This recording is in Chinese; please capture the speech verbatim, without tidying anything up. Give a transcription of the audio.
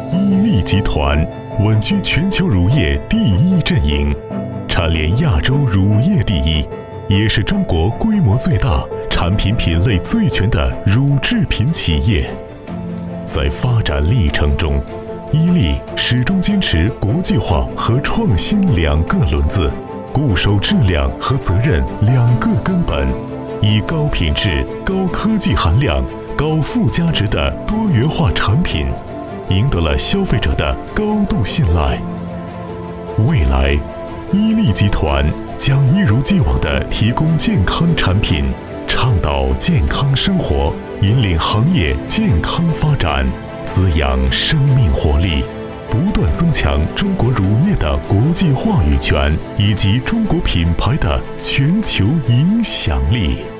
伊利集团稳居全球乳业第一阵营，蝉联亚洲乳业第一，也是中国规模最大、产品品类最全的乳制品企业。在发展历程中，伊利始终坚持国际化和创新两个轮子，固守质量和责任两个根本，以高品质、高科技含量、高附加值的多元化产品，赢得了消费者的高度信赖。未来，伊利集团将一如既往地提供健康产品，倡导健康生活，引领行业健康发展，滋养生命活力，不断增强中国乳业的国际话语权以及中国品牌的全球影响力。